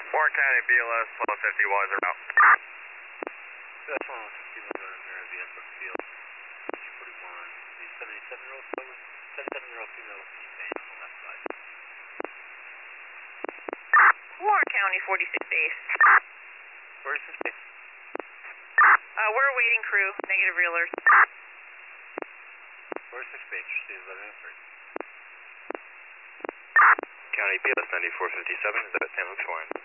Warren County BLS 1250 Wiser out. US 150 Moving American Brookfield, 41. The 77-year-old female with knee pain on the left side. Warren County 46 base. 46 base. We're awaiting crew. Negative realers. 46 base, receive 1103. County BLS 9457, is that St. Luke's Warren?